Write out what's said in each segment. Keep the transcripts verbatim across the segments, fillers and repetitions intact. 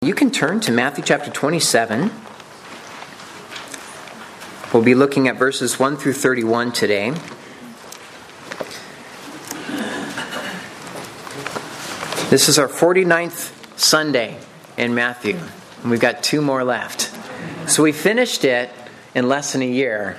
You can turn to Matthew chapter twenty-seven. We'll be looking at verses one through thirty-one today. This is our forty-ninth Sunday in Matthew, and we've got two more left. So we finished it in less than a year,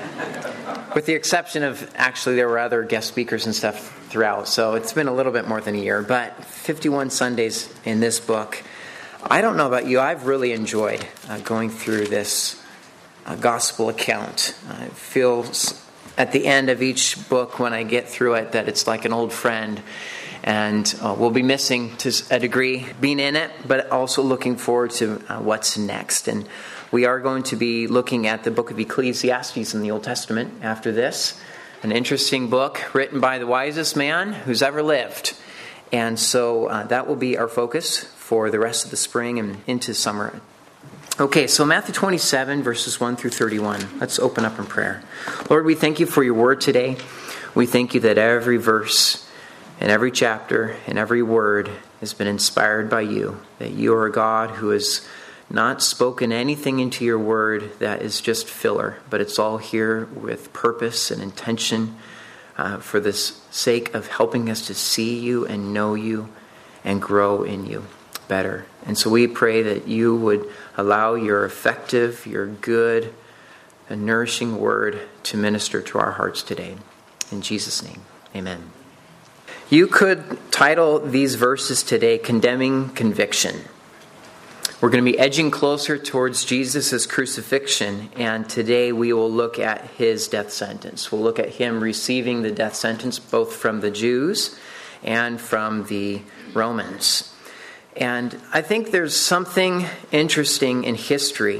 with the exception of, actually, there were other guest speakers and stuff throughout, so it's been a little bit more than a year, but fifty-one Sundays in this book. I don't know about you, I've really enjoyed uh, going through this uh, gospel account. Uh, it feels at the end of each book when I get through it that it's like an old friend. And uh, we'll be missing to a degree being in it, but also looking forward to uh, what's next. And we are going to be looking at the book of Ecclesiastes in the Old Testament after this. An interesting book written by the wisest man who's ever lived. And so uh, that will be our focus for the rest of the spring and into summer. Okay, so Matthew twenty-seven, verses one through thirty-one. Let's open up in prayer. Lord, we thank you for your word today. We thank you that every verse and every chapter and every word has been inspired by you. That you are a God who has not spoken anything into your word that is just filler, but it's all here with purpose and intention uh, for the sake of helping us to see you and know you and grow in you better. And so we pray that you would allow your effective, your good, and nourishing word to minister to our hearts today. In Jesus' name, amen. You could title these verses today, Condemning Conviction. We're going to be edging closer towards Jesus' crucifixion, and today we will look at his death sentence. We'll look at him receiving the death sentence both from the Jews and from the Romans. And I think there's something interesting in history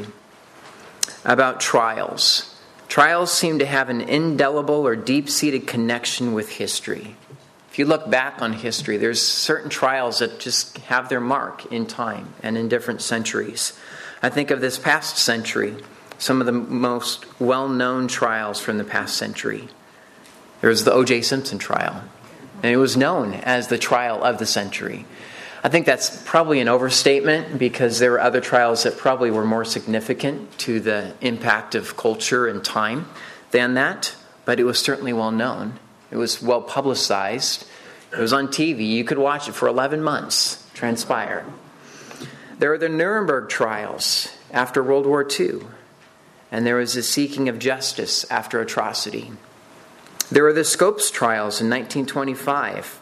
about trials. Trials seem to have an indelible or deep-seated connection with history. If you look back on history, there's certain trials that just have their mark in time and in different centuries. I think of this past century, some of the most well-known trials from the past century. There was the O J Simpson trial, and it was known as the trial of the century. I think that's probably an overstatement because there were other trials that probably were more significant to the impact of culture and time than that, but it was certainly well known. It was well publicized. It was on T V. You could watch it for eleven months transpire. There were the Nuremberg trials after World War Two, and there was the seeking of justice after atrocity. There were the Scopes trials in nineteen twenty-five,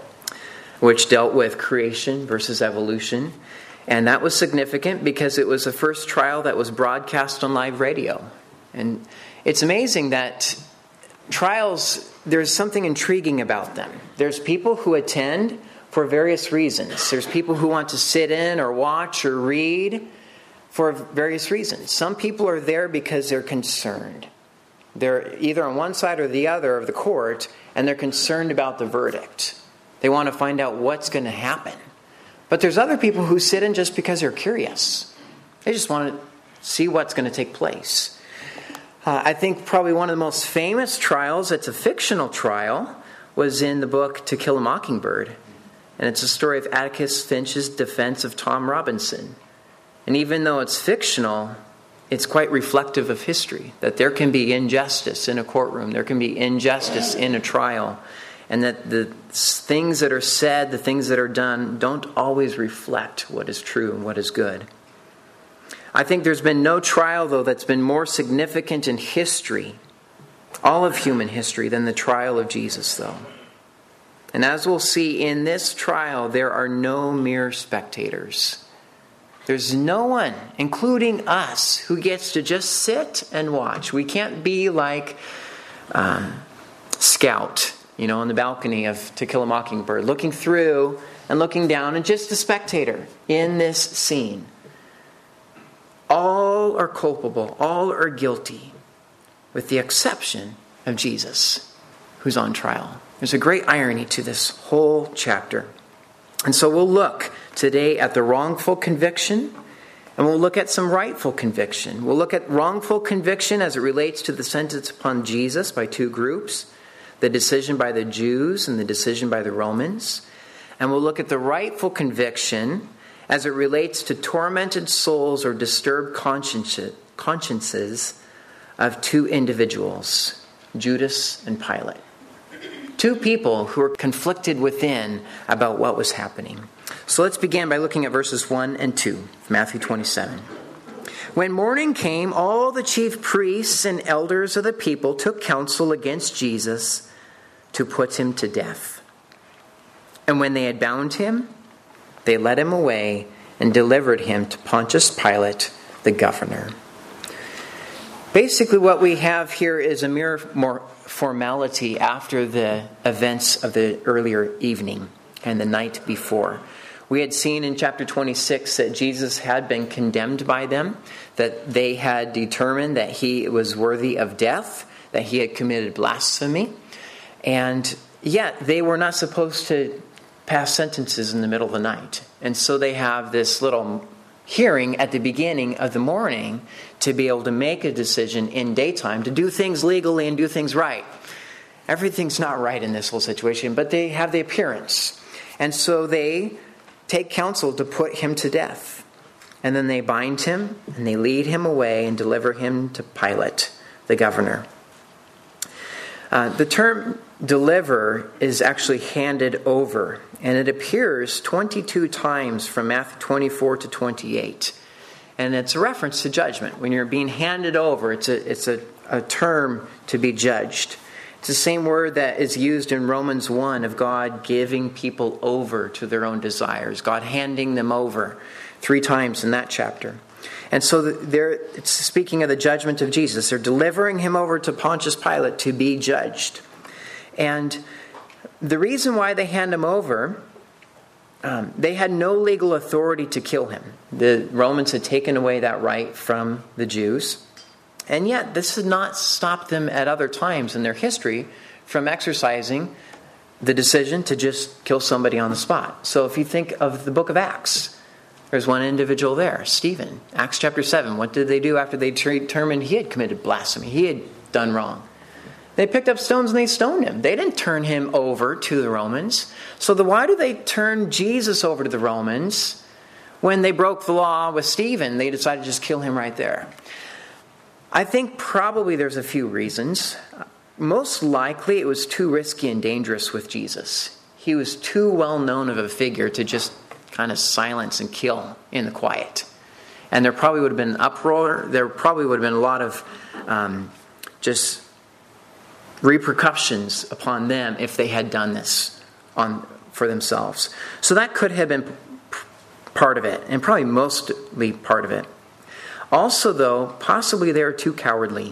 which dealt with creation versus evolution. And that was significant because it was the first trial that was broadcast on live radio. And it's amazing that trials, there's something intriguing about them. There's people who attend for various reasons. There's people who want to sit in or watch or read for various reasons. Some people are there because they're concerned. They're either on one side or the other of the court, and they're concerned about the verdict. They want to find out what's going to happen. But there's other people who sit in just because they're curious. They just want to see what's going to take place. Uh, I think probably one of the most famous trials, it's a fictional trial, was in the book To Kill a Mockingbird. And it's a story of Atticus Finch's defense of Tom Robinson. And even though it's fictional, it's quite reflective of history. That there can be injustice in a courtroom. There can be injustice in a trial. And that the things that are said, the things that are done, don't always reflect what is true and what is good. I think there's been no trial, though, that's been more significant in history, all of human history, than the trial of Jesus, though. And as we'll see, in this trial, there are no mere spectators. There's no one, including us, who gets to just sit and watch. We can't be like um, Scout, you know, on the balcony of To Kill a Mockingbird, looking through and looking down and just a spectator in this scene. All are culpable, all are guilty, with the exception of Jesus, who's on trial. There's a great irony to this whole chapter. And so we'll look today at the wrongful conviction, and we'll look at some rightful conviction. We'll look at wrongful conviction as it relates to the sentence upon Jesus by two groups. The decision by the Jews and the decision by the Romans. And we'll look at the rightful conviction as it relates to tormented souls or disturbed consciences of two individuals, Judas and Pilate. Two people who were conflicted within about what was happening. So let's begin by looking at verses one and two, Matthew twenty-seven. When morning came, all the chief priests and elders of the people took counsel against Jesus to put him to death. And when they had bound him, they led him away and delivered him to Pontius Pilate, the governor. Basically, what we have here is a mere more formality after the events of the earlier evening and the night before. We had seen in chapter twenty-six that Jesus had been condemned by them, that they had determined that he was worthy of death, that he had committed blasphemy, and yet they were not supposed to pass sentences in the middle of the night. And so they have this little hearing at the beginning of the morning to be able to make a decision in daytime, to do things legally and do things right. Everything's not right in this whole situation, but they have the appearance. And so they take counsel to put him to death. And then they bind him and they lead him away and deliver him to Pilate, the governor. Uh, the term deliver is actually handed over, and it appears twenty-two times from Matthew twenty-four to twenty-eight. And it's a reference to judgment. When you're being handed over, it's a, it's a, a term to be judged. It's the same word that is used in Romans one of God giving people over to their own desires. God handing them over three times in that chapter. And so they're, it's speaking of the judgment of Jesus. They're delivering him over to Pontius Pilate to be judged. And the reason why they hand him over, um, they had no legal authority to kill him. The Romans had taken away that right from the Jews. And yet, this did not stop them at other times in their history from exercising the decision to just kill somebody on the spot. So if you think of the book of Acts, there's one individual there, Stephen. Acts chapter seven. What did they do after they determined he had committed blasphemy? He had done wrong. They picked up stones and they stoned him. They didn't turn him over to the Romans. So the, why do they turn Jesus over to the Romans when they broke the law with Stephen? They decided to just kill him right there. I think probably there's a few reasons. Most likely it was too risky and dangerous with Jesus. He was too well known of a figure to just kind of silence and kill in the quiet. And there probably would have been an uproar. There probably would have been a lot of um, just repercussions upon them if they had done this on for themselves. So that could have been part of it, and probably mostly part of it. Also, though, possibly they were too cowardly.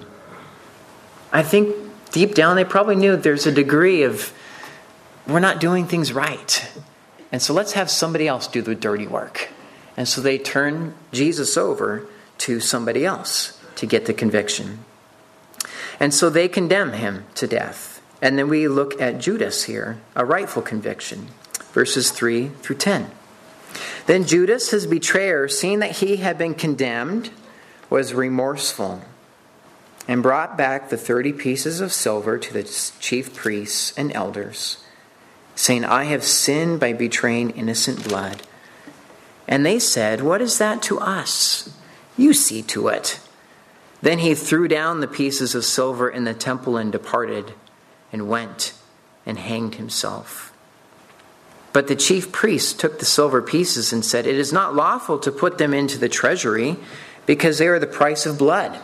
I think deep down they probably knew there's a degree of, we're not doing things right. And so let's have somebody else do the dirty work. And so they turn Jesus over to somebody else to get the conviction. And so they condemn him to death. And then we look at Judas here, a rightful conviction. Verses three through ten. Then Judas, his betrayer, seeing that he had been condemned, was remorseful and brought back the thirty pieces of silver to the chief priests and elders, saying, I have sinned by betraying innocent blood. And they said, what is that to us? You see to it. Then he threw down the pieces of silver in the temple and departed, and went and hanged himself. But the chief priests took the silver pieces and said, it is not lawful to put them into the treasury, because they are the price of blood.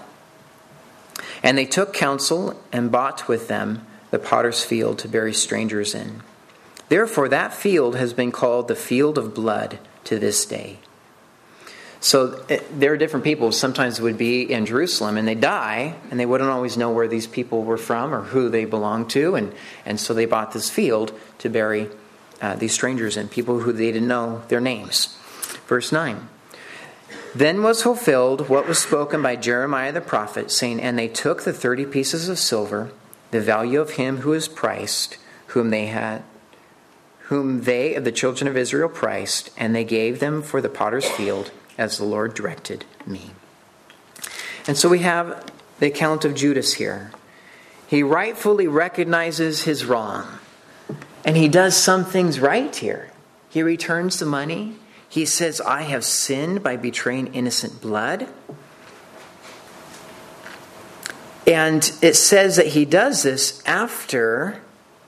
And they took counsel and bought with them the potter's field to bury strangers in. Therefore that field has been called the field of blood to this day. So there are different people. Sometimes it would be in Jerusalem and they die and they wouldn't always know where these people were from or who they belonged to. And, and so they bought this field to bury uh, these strangers in, people who they didn't know their names. Verse nine. Then was fulfilled what was spoken by Jeremiah the prophet, saying, and they took the thirty pieces of silver, the value of him who is priced, whom they had, whom they of the children of Israel priced, and they gave them for the potter's field, as the Lord directed me. And so we have the account of Judas here. He rightfully recognizes his wrong. And he does some things right here. He returns the money. He says, I have sinned by betraying innocent blood. And it says that he does this after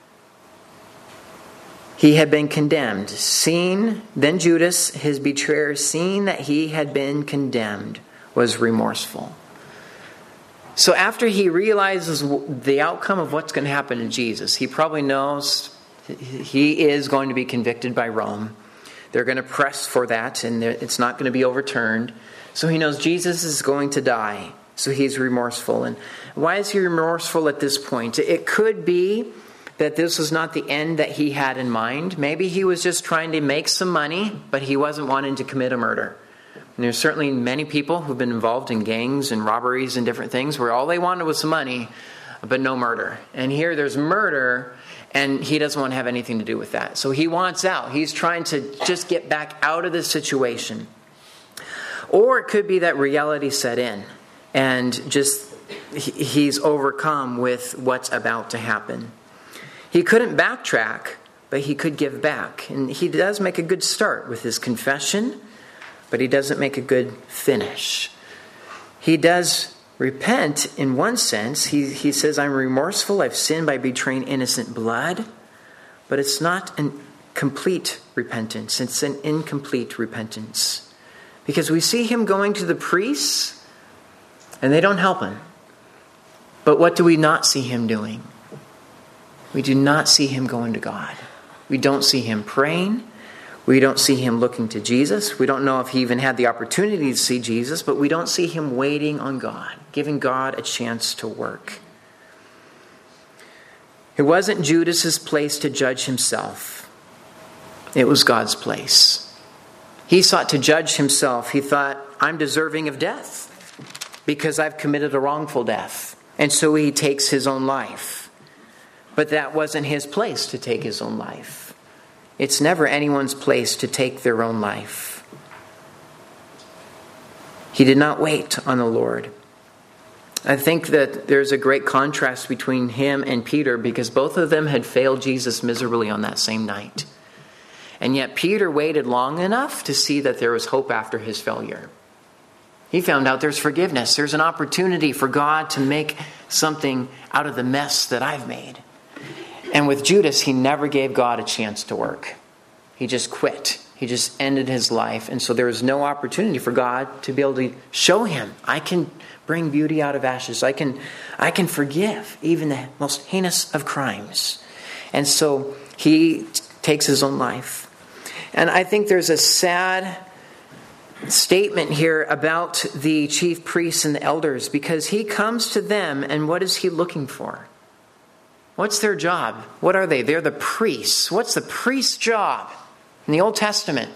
he had been condemned. Seeing, then Judas, his betrayer, seeing that he had been condemned, was remorseful. So after he realizes the outcome of what's going to happen to Jesus, he probably knows he is going to be convicted by Rome. They're going to press for that, and it's not going to be overturned. So he knows Jesus is going to die. So he's remorseful. And why is he remorseful at this point? It could be that this was not the end that he had in mind. Maybe he was just trying to make some money, but he wasn't wanting to commit a murder. And there's certainly many people who've been involved in gangs and robberies and different things where all they wanted was some money, but no murder. And here there's murder, and he doesn't want to have anything to do with that. So he wants out. He's trying to just get back out of this situation. Or it could be that reality set in, and just he's overcome with what's about to happen. He couldn't backtrack, but he could give back. And he does make a good start with his confession, but he doesn't make a good finish. He does repent in one sense. He, he says, I'm remorseful. I've sinned by betraying innocent blood. But it's not a complete repentance. It's an incomplete repentance. Because we see him going to the priests, and they don't help him. But what do we not see him doing? We do not see him going to God. We don't see him praying. We don't see him looking to Jesus. We don't know if he even had the opportunity to see Jesus, but we don't see him waiting on God, giving God a chance to work. It wasn't Judas's place to judge himself. It was God's place. He sought to judge himself. He thought, I'm deserving of death because I've committed a wrongful death. And so he takes his own life. But that wasn't his place to take his own life. It's never anyone's place to take their own life. He did not wait on the Lord. I think that there's a great contrast between him and Peter because both of them had failed Jesus miserably on that same night. And yet Peter waited long enough to see that there was hope after his failure. He found out there's forgiveness. There's an opportunity for God to make something out of the mess that I've made. And with Judas, he never gave God a chance to work. He just quit. He just ended his life. And so there was no opportunity for God to be able to show him, I can bring beauty out of ashes. I can, I can forgive even the most heinous of crimes. And so he t- takes his own life. And I think there's a sad statement here about the chief priests and the elders because he comes to them and what is he looking for? What's their job? What are they? They're the priests. What's the priest's job in the Old Testament?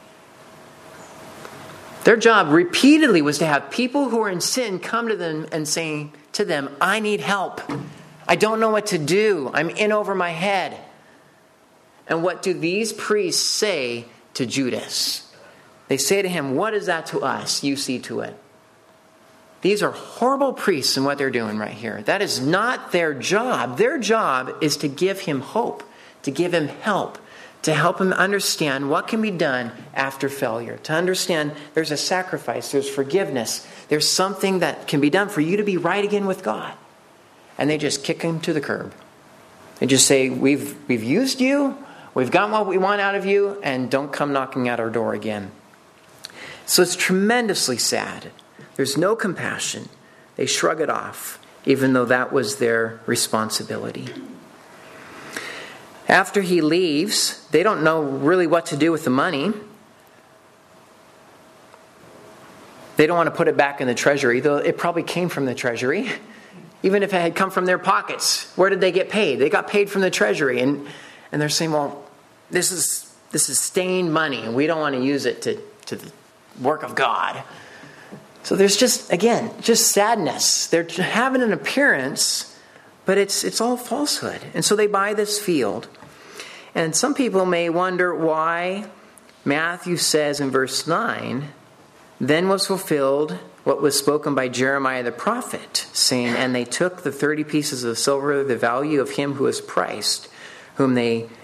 Their job repeatedly was to have people who are in sin come to them and saying to them, I need help. I don't know what to do. I'm in over my head. And what do these priests say to Judas? They say to him, what is that to us? You see to it. These are horrible priests in what they're doing right here. That is not their job. Their job is to give him hope, to give him help, to help him understand what can be done after failure, to understand there's a sacrifice, there's forgiveness, there's something that can be done for you to be right again with God. And they just kick him to the curb. They just say, we've, we've used you, we've gotten what we want out of you, and don't come knocking at our door again. So it's tremendously sad. There's no compassion. They shrug it off, even though that was their responsibility. After he leaves, they don't know really what to do with the money. They don't want to put it back in the treasury, though it probably came from the treasury. Even if it had come from their pockets, where did they get paid? They got paid from the treasury. And, and they're saying, well, this is this is stained money, and we don't want to use it to, to the work of God. So there's just, again, just sadness. They're having an appearance, but it's it's all falsehood. And so they buy this field. And some people may wonder why Matthew says in verse nine, then was fulfilled what was spoken by Jeremiah the prophet, saying, and they took the thirty pieces of silver, the value of him who was priced, whom they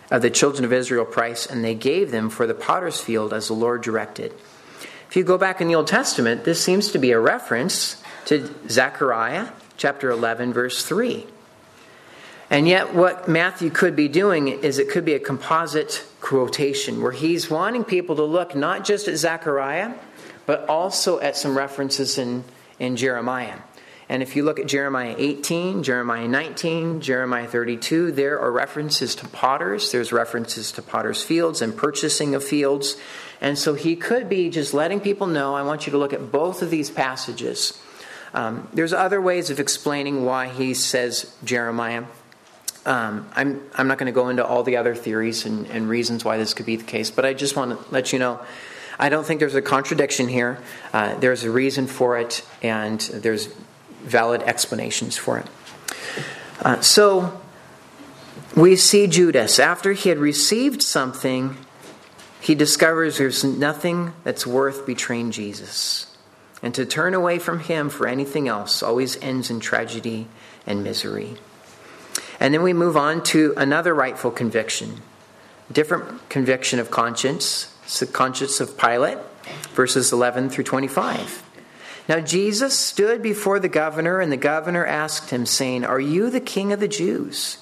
of the children of Israel price, and they gave them for the potter's field as the Lord directed. If you go back in the Old Testament, this seems to be a reference to Zechariah chapter eleven, verse three. And yet what Matthew could be doing is it could be a composite quotation where he's wanting people to look not just at Zechariah, but also at some references in, in Jeremiah. And if you look at Jeremiah eighteen, Jeremiah nineteen, Jeremiah thirty-two, there are references to potters. There's references to potter's fields and purchasing of fields. And so he could be just letting people know, I want you to look at both of these passages. Um, there's other ways of explaining why he says Jeremiah. Um, I'm I'm not going to go into all the other theories and, and reasons why this could be the case, but I just want to let you know, I don't think there's a contradiction here. Uh, there's a reason for it, and there's valid explanations for it. Uh, so we see Judas, after he had received something, he discovers there's nothing that's worth betraying Jesus. And to turn away from him for anything else always ends in tragedy and misery. And then we move on to another rightful conviction. Different conviction of conscience. It's the conscience of Pilate, verses eleven through twenty-five. Now Jesus stood before the governor, and the governor asked him, saying, "Are you the king of the Jews?"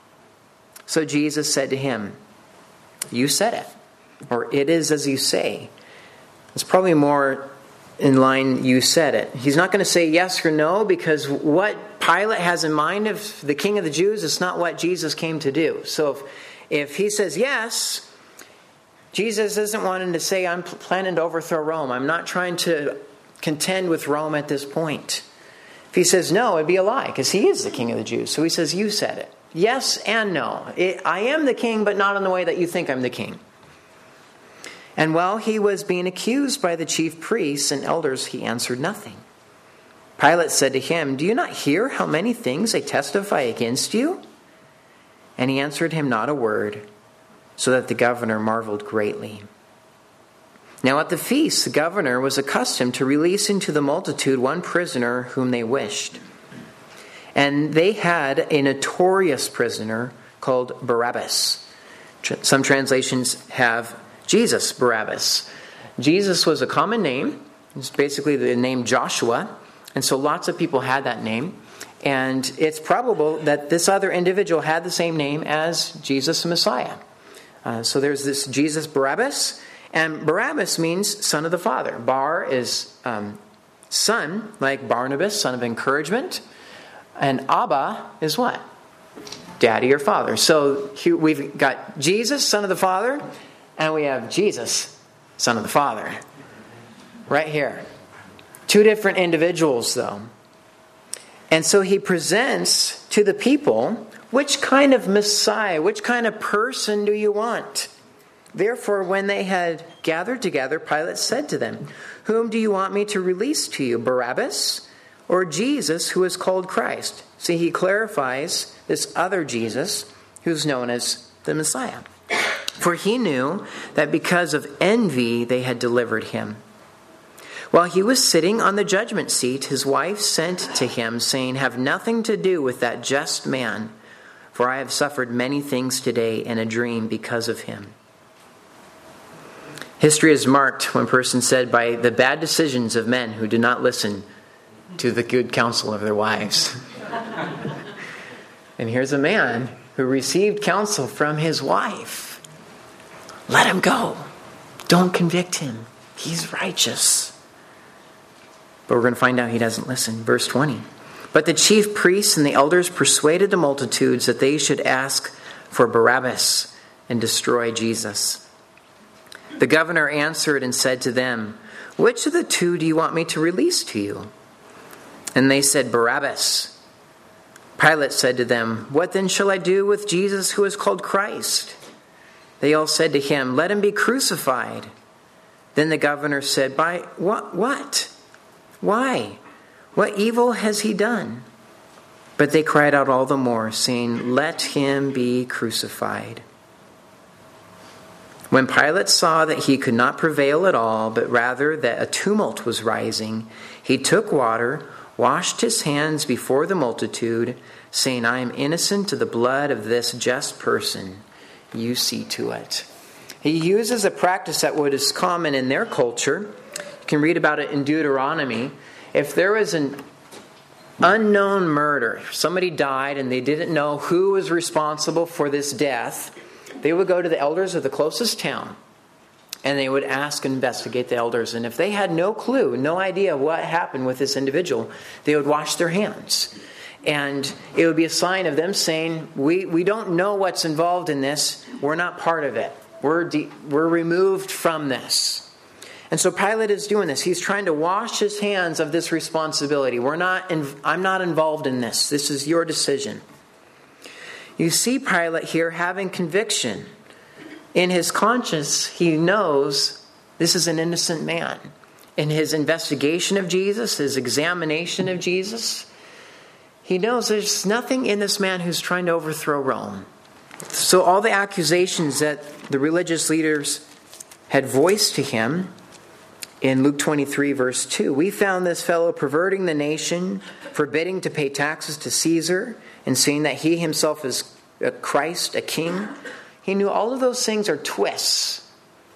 So Jesus said to him, "You said it," or "It is as you say." It's probably more in line, "You said it." He's not going to say yes or no, because what Pilate has in mind of the king of the Jews is not what Jesus came to do. So if, if he says yes, Jesus isn't wanting to say, "I'm planning to overthrow Rome. I'm not trying to contend with Rome at this point." If he says no, it'd be a lie, because he is the king of the Jews. So he says, "You said it." Yes and no. It, I am the king, but not in the way that you think I'm the king. And while he was being accused by the chief priests and elders, he answered nothing. Pilate said to him, "Do you not hear how many things they testify against you?" And he answered him not a word, so that the governor marveled greatly. Now at the feast, the governor was accustomed to release into the multitude one prisoner whom they wished. And they had a notorious prisoner called Barabbas. Some translations have Jesus Barabbas. Jesus was a common name. It's basically the name Joshua. And so lots of people had that name. And it's probable that this other individual had the same name as Jesus the Messiah. Uh, so there's this Jesus Barabbas. And Barabbas means son of the Father. Bar is um, son, like Barnabas, son of encouragement. And Abba is what? Daddy or father. So here we've got Jesus, son of the Father. And we have Jesus, son of the Father. Right here. Two different individuals, though. And so he presents to the people, which kind of Messiah, which kind of person do you want? Therefore, when they had gathered together, Pilate said to them, "Whom do you want me to release to you, Barabbas or Jesus, who is called Christ?" See, he clarifies this other Jesus, who's known as the Messiah. For he knew that because of envy they had delivered him. While he was sitting on the judgment seat, his wife sent to him, saying, "Have nothing to do with that just man, for I have suffered many things today in a dream because of him." History is marked, one person said, by the bad decisions of men who do not listen to the good counsel of their wives. And here's a man who received counsel from his wife. Let him go. Don't convict him. He's righteous. But we're going to find out he doesn't listen. Verse twenty. But the chief priests and the elders persuaded the multitudes that they should ask for Barabbas and destroy Jesus. The governor answered and said to them, "Which of the two do you want me to release to you?" And they said, "Barabbas." Pilate said to them, "What then shall I do with Jesus who is called Christ?" They all said to him, "Let him be crucified." Then the governor said, "By what? What? Why? What evil has he done?" But they cried out all the more, saying, "Let him be crucified." When Pilate saw that he could not prevail at all, but rather that a tumult was rising, he took water, washed his hands before the multitude, saying, "I am innocent of the blood of this just person. you see to it. He uses a practice that was common in their culture. You can read about it in Deuteronomy. If there was an unknown murder, somebody died and they didn't know who was responsible for this death, they would go to the elders of the closest town and they would ask and investigate the elders. And if they had no clue, no idea what happened with this individual, they would wash their hands. And it would be a sign of them saying, we, we don't know what's involved in this. We're not part of it. We're, de- we're removed from this. And so Pilate is doing this. He's trying to wash his hands of this responsibility. We're not. In, I'm not involved in this. This is your decision. You see Pilate here having conviction. In his conscience, he knows this is an innocent man. In his investigation of Jesus, his examination of Jesus, he knows there's nothing in this man who's trying to overthrow Rome. So all the accusations that the religious leaders had voiced to him in Luke twenty-three, verse two, we found this fellow perverting the nation, forbidding to pay taxes to Caesar, and saying that he himself is a Christ, a king. He knew all of those things are twists.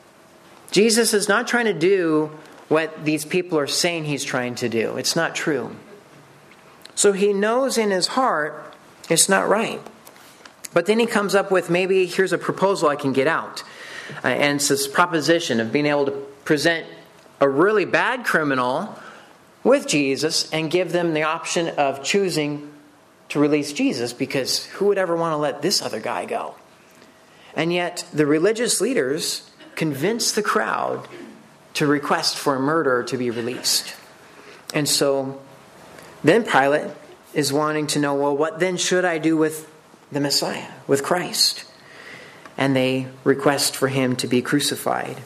Jesus is not trying to do what these people are saying he's trying to do. It's not true. So he knows in his heart it's not right. But then he comes up with, maybe here's a proposal I can get out. Uh, and it's this proposition of being able to present a really bad criminal with Jesus and give them the option of choosing to release Jesus, because who would ever want to let this other guy go? And yet the religious leaders convinced the crowd to request for a murderer to be released. And so then Pilate is wanting to know, well, what then should I do with the Messiah, with Christ? And they request for him to be crucified.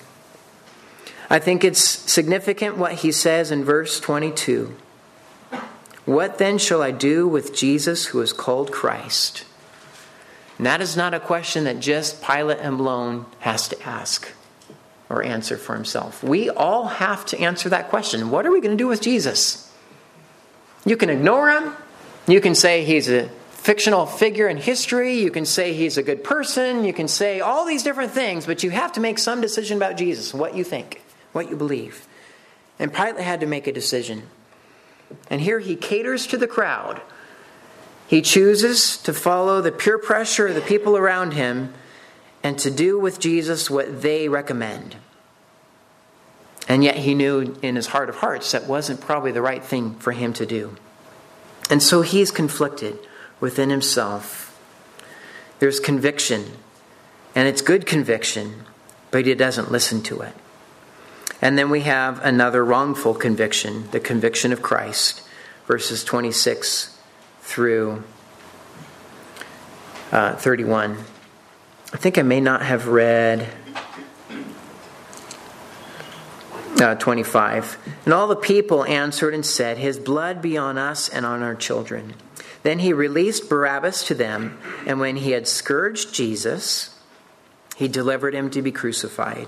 I think it's significant what he says in verse twenty-two. What then shall I do with Jesus who is called Christ? And that is not a question that just Pilate alone has to ask or answer for himself. We all have to answer that question. What are we going to do with Jesus? You can ignore him. You can say he's a fictional figure in history. You can say he's a good person. You can say all these different things, but you have to make some decision about Jesus, what you think, what you believe. And Pilate had to make a decision. And here he caters to the crowd. He chooses to follow the peer pressure of the people around him and to do with Jesus what they recommend. And yet he knew in his heart of hearts that wasn't probably the right thing for him to do. And so he's conflicted within himself. There's conviction, and it's good conviction, but he doesn't listen to it. And then we have another wrongful conviction, the conviction of Christ, verses twenty-six through uh, thirty-one. I think I may not have read uh, twenty-five. And all the people answered and said, his blood be on us and on our children. Then he released Barabbas to them, and when he had scourged Jesus, he delivered him to be crucified.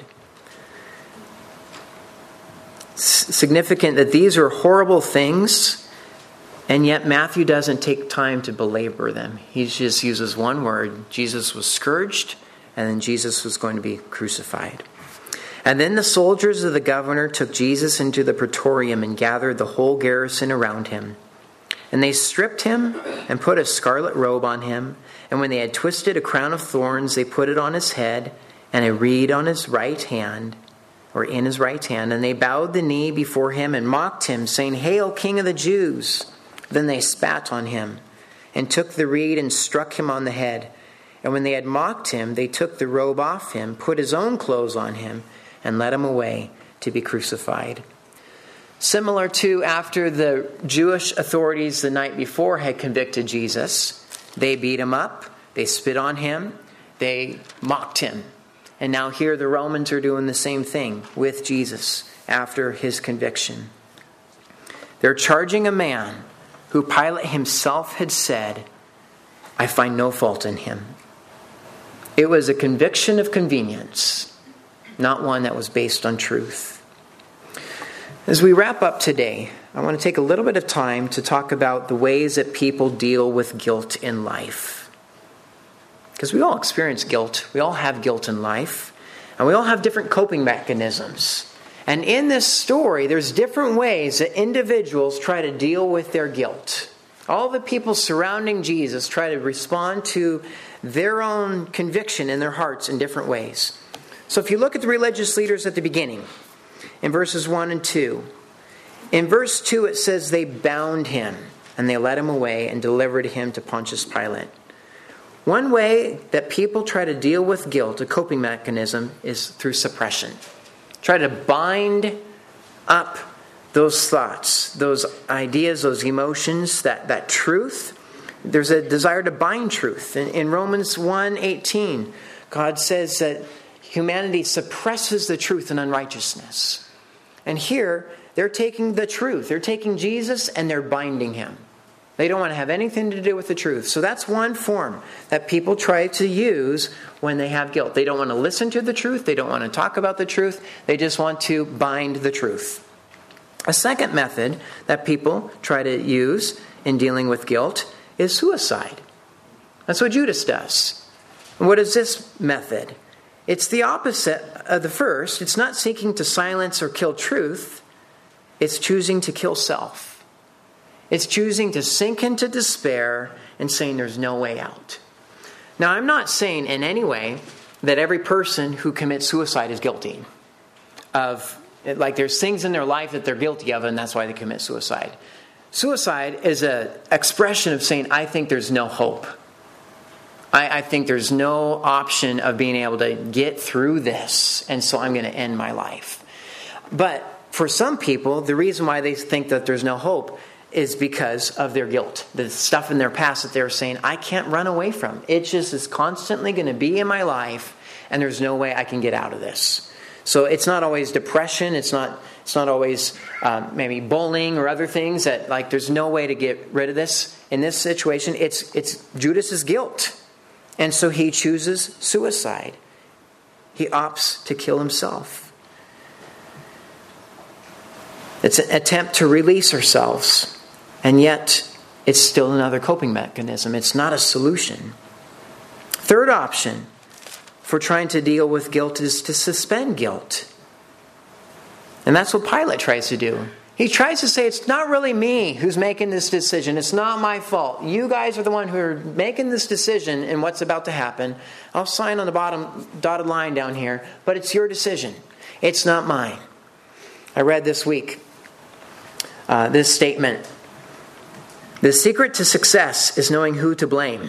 Significant that these are horrible things, and yet Matthew doesn't take time to belabor them. He just uses one word. Jesus was scourged, and then Jesus was going to be crucified. And then the soldiers of the governor took Jesus into the praetorium and gathered the whole garrison around him. And they stripped him and put a scarlet robe on him. And when they had twisted a crown of thorns, they put it on his head and a reed on his right hand, or in his right hand. And they bowed the knee before him and mocked him, saying, Hail, King of the Jews! Then they spat on him and took the reed and struck him on the head. And when they had mocked him, they took the robe off him, put his own clothes on him, and led him away to be crucified. Similar to after the Jewish authorities the night before had convicted Jesus, they beat him up, they spit on him, they mocked him. And now here the Romans are doing the same thing with Jesus after his conviction. They're charging a man who Pilate himself had said, I find no fault in him. It was a conviction of convenience, not one that was based on truth. As we wrap up today, I want to take a little bit of time to talk about the ways that people deal with guilt in life. Because we all experience guilt. We all have guilt in life. And we all have different coping mechanisms. And in this story, there's different ways that individuals try to deal with their guilt. All the people surrounding Jesus try to respond to their own conviction in their hearts in different ways. So if you look at the religious leaders at the beginning, in verses one and two, in verse two it says they bound him and they led him away and delivered him to Pontius Pilate. One way that people try to deal with guilt, a coping mechanism, is through suppression. Try to bind up those thoughts, those ideas, those emotions, that, that truth. There's a desire to bind truth. In, in Romans one eighteen, God says that humanity suppresses the truth in unrighteousness. And here, they're taking the truth. They're taking Jesus and they're binding him. They don't want to have anything to do with the truth. So that's one form that people try to use when they have guilt. They don't want to listen to the truth. They don't want to talk about the truth. They just want to bind the truth. A second method that people try to use in dealing with guilt is suicide. That's what Judas does. And what is this method? It's the opposite of the first. It's not seeking to silence or kill truth. It's choosing to kill self. It's choosing to sink into despair and saying there's no way out. Now, I'm not saying in any way that every person who commits suicide is guilty of, like there's things in their life that they're guilty of and that's why they commit suicide. Suicide is an expression of saying, I think there's no hope. I, I think there's no option of being able to get through this, and so I'm going to end my life. But for some people, the reason why they think that there's no hope is because of their guilt. The stuff in their past that they're saying, I can't run away from. It just is constantly going to be in my life, and there's no way I can get out of this. So it's not always depression. It's not It's not always um, maybe bullying or other things that, like, there's no way to get rid of this. In this situation, it's it's Judas's guilt. And so he chooses suicide. He opts to kill himself. It's an attempt to release ourselves. And yet, it's still another coping mechanism. It's not a solution. Third option for trying to deal with guilt is to suspend guilt. And that's what Pilate tries to do. He tries to say, it's not really me who's making this decision. It's not my fault. You guys are the one who are making this decision and what's about to happen. I'll sign on the bottom dotted line down here, but it's your decision. It's not mine. I read this week uh, this statement. The secret to success is knowing who to blame.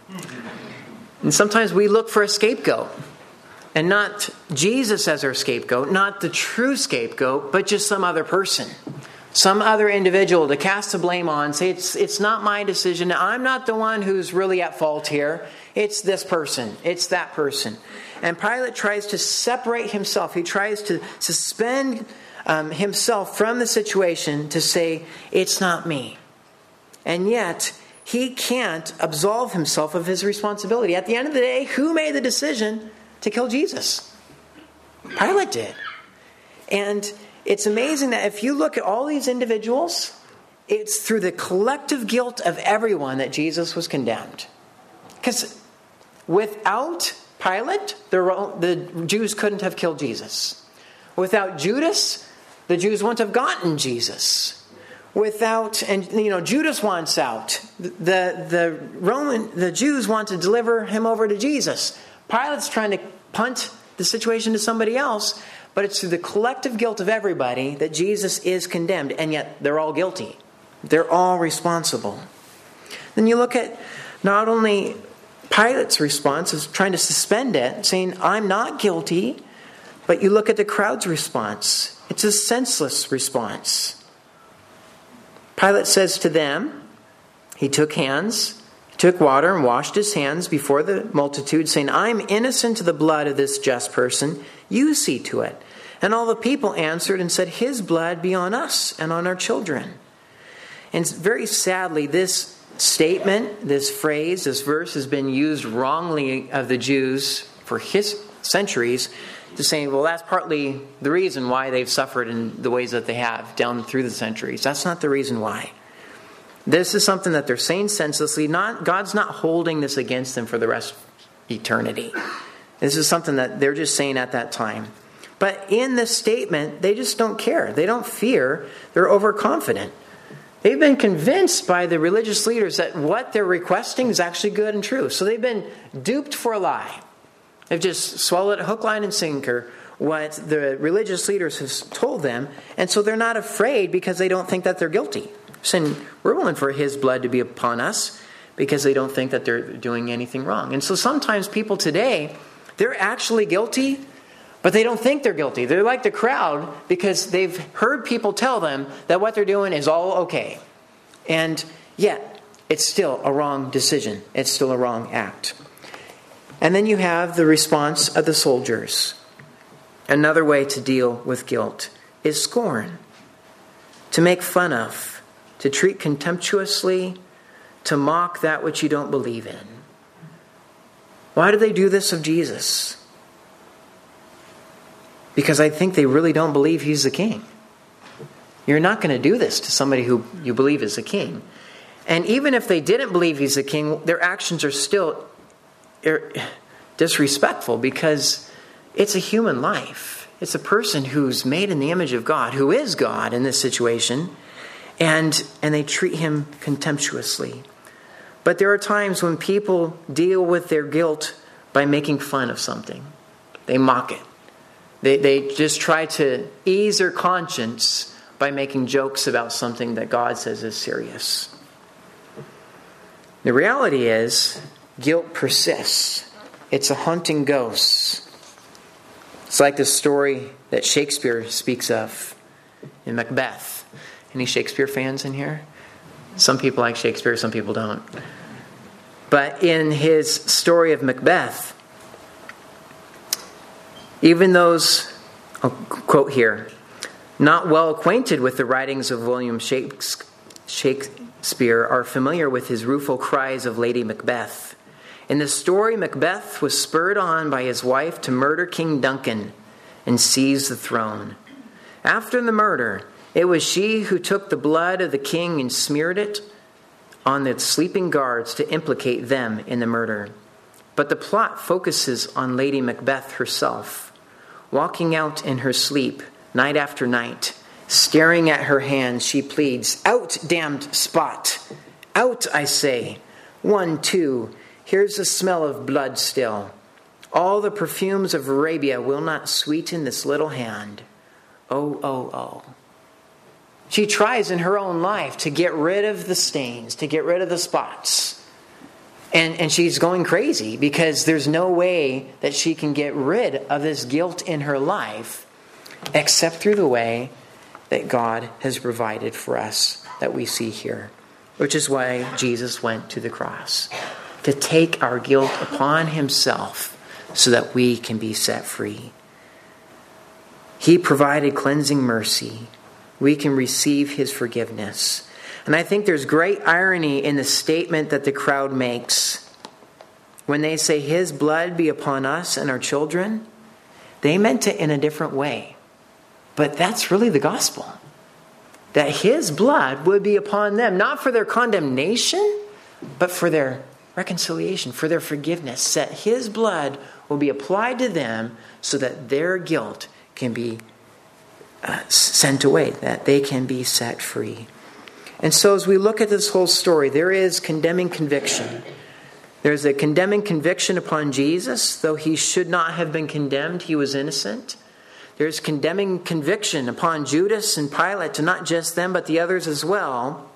And sometimes we look for a scapegoat. And not Jesus as our scapegoat, not the true scapegoat, but just some other person. Some other individual to cast the blame on. Say, it's, it's not my decision. I'm not the one who's really at fault here. It's this person. It's that person. And Pilate tries to separate himself. He tries to suspend um, himself from the situation to say, it's not me. And yet, he can't absolve himself of his responsibility. At the end of the day, who made the decision to kill Jesus? Pilate did. And it's amazing that if you look at all these individuals, it's through the collective guilt of everyone that Jesus was condemned. Because without Pilate, the, the Jews couldn't have killed Jesus. Without Judas, the Jews wouldn't have gotten Jesus. Without, and you know, Judas wants out. The the Roman, the Jews want to deliver him over to Jesus. Pilate's trying to punt the situation to somebody else, but it's through the collective guilt of everybody that Jesus is condemned, and yet they're all guilty. They're all responsible. Then you look at not only Pilate's response is trying to suspend it, saying, I'm not guilty, but you look at the crowd's response. It's a senseless response. Pilate says to them, he took hands, took water and washed his hands before the multitude, saying, I'm innocent of the blood of this just person. You see to it. And all the people answered and said, his blood be on us and on our children. And very sadly, this statement, this phrase, this verse has been used wrongly of the Jews for his centuries to say, well, that's partly the reason why they've suffered in the ways that they have down through the centuries. That's not the reason why. This is something that they're saying senselessly. Not God's not holding this against them for the rest eternity. This is something that they're just saying at that time. But in this statement, they just don't care. They don't fear. They're overconfident. They've been convinced by the religious leaders that what they're requesting is actually good and true. So they've been duped for a lie. They've just swallowed hook, line, and sinker what the religious leaders have told them. And so they're not afraid because they don't think that they're guilty. Saying, we're willing for his blood to be upon us because they don't think that they're doing anything wrong. And so sometimes people today, they're actually guilty, but they don't think they're guilty. They're like the crowd because they've heard people tell them that what they're doing is all okay. And yet, it's still a wrong decision. It's still a wrong act. And then you have the response of the soldiers. Another way to deal with guilt is scorn. To make fun of. To treat contemptuously. To mock that which you don't believe in. Why do they do this of Jesus? Because I think they really don't believe he's the king. You're not going to do this to somebody who you believe is the king. And even if they didn't believe he's the king, their actions are still disrespectful because it's a human life. It's a person who's made in the image of God, who is God in this situation, and, and they treat him contemptuously. But there are times when people deal with their guilt by making fun of something. They mock it. They, they just try to ease their conscience by making jokes about something that God says is serious. The reality is, guilt persists. It's a haunting ghost. It's like the story that Shakespeare speaks of in Macbeth. Any Shakespeare fans in here? Some people like Shakespeare, some people don't. But in his story of Macbeth, even those, I'll quote here, not well acquainted with the writings of William Shakespeare are familiar with his rueful cries of Lady Macbeth. In the story, Macbeth was spurred on by his wife to murder King Duncan and seize the throne. After the murder, it was she who took the blood of the king and smeared it on the sleeping guards to implicate them in the murder. But the plot focuses on Lady Macbeth herself, walking out in her sleep night after night. Staring at her hands, she pleads, "Out, damned spot! Out, I say! One, two, here's the smell of blood still. All the perfumes of Arabia will not sweeten this little hand. Oh, oh, oh." She tries in her own life to get rid of the stains, to get rid of the spots. And, and she's going crazy because there's no way that she can get rid of this guilt in her life except through the way that God has provided for us that we see here. Which is why Jesus went to the cross. To take our guilt upon himself so that we can be set free. He provided cleansing mercy. We can receive his forgiveness. And I think there's great irony in the statement that the crowd makes. When they say, his blood be upon us and our children, they meant it in a different way. But that's really the gospel. That his blood would be upon them, not for their condemnation, but for their reconciliation, for their forgiveness. That his blood will be applied to them so that their guilt can be uh, sent away, that they can be set free. And so as we look at this whole story, there is condemning conviction. There's a condemning conviction upon Jesus, though he should not have been condemned, he was innocent. There's condemning conviction upon Judas and Pilate, to not just them, but the others as well.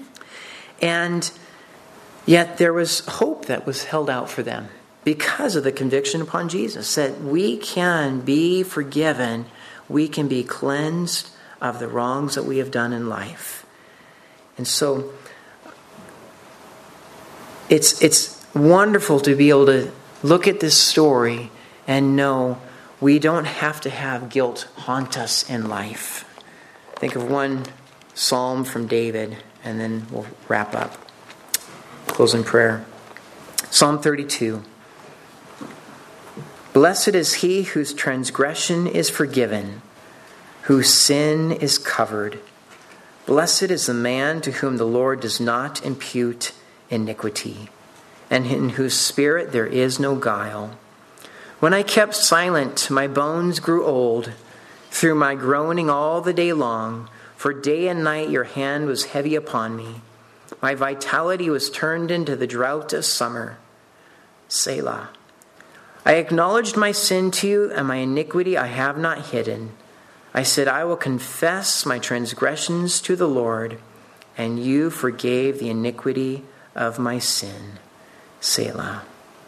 And yet there was hope that was held out for them because of the conviction upon Jesus, that we can be forgiven, we can be cleansed of the wrongs that we have done in life. And so it's it's wonderful to be able to look at this story and know we don't have to have guilt haunt us in life. Think of one psalm from David, and then we'll wrap up. Close in prayer. Psalm thirty-two. Blessed is he whose transgression is forgiven, whose sin is covered. Blessed is the man to whom the Lord does not impute iniquity, and in whose spirit there is no guile. When I kept silent, my bones grew old, through my groaning all the day long, for day and night your hand was heavy upon me. My vitality was turned into the drought of summer. Selah. I acknowledged my sin to you, and my iniquity I have not hidden. I said, I will confess my transgressions to the Lord, and you forgave the iniquity of my sin. Selah.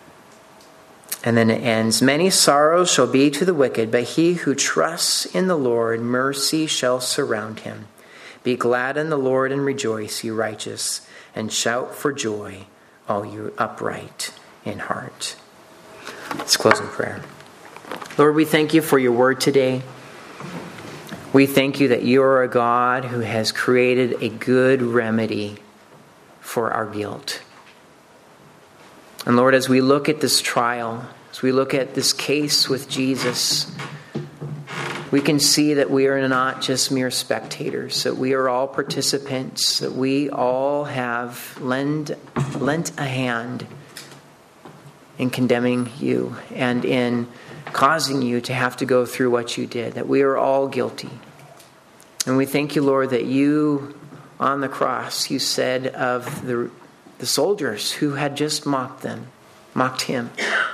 And then it ends, many sorrows shall be to the wicked, but he who trusts in the Lord, mercy shall surround him. Be glad in the Lord and rejoice, you righteous, and shout for joy, all you upright in heart. Let's close in prayer. Lord, we thank you for your word today. We thank you that you are a God who has created a good remedy for our guilt. And Lord, as we look at this trial, as we look at this case with Jesus, we can see that we are not just mere spectators, that we are all participants, that we all have lend, lent a hand in condemning you and in causing you to have to go through what you did, that we are all guilty. And we thank you, Lord, that you on the cross, you said of the, the soldiers who had just mocked them, mocked him,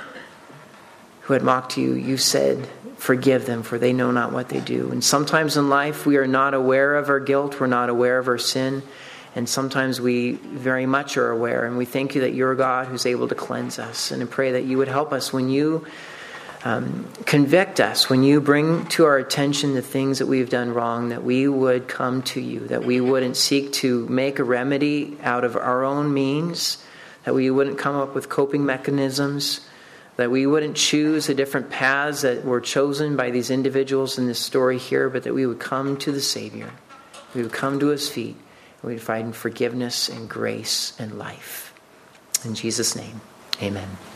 who had mocked you, you said, forgive them, for they know not what they do. And sometimes in life we are not aware of our guilt, we're not aware of our sin, and sometimes we very much are aware, and we thank you that you're a God who's able to cleanse us. And I pray that you would help us when you um, convict us, when you bring to our attention the things that we've done wrong, that we would come to you, that we wouldn't seek to make a remedy out of our own means, that we wouldn't come up with coping mechanisms, that we wouldn't choose the different paths that were chosen by these individuals in this story here, but that we would come to the Savior. We would come to his feet. We'd find forgiveness and grace and life. In Jesus' name, amen.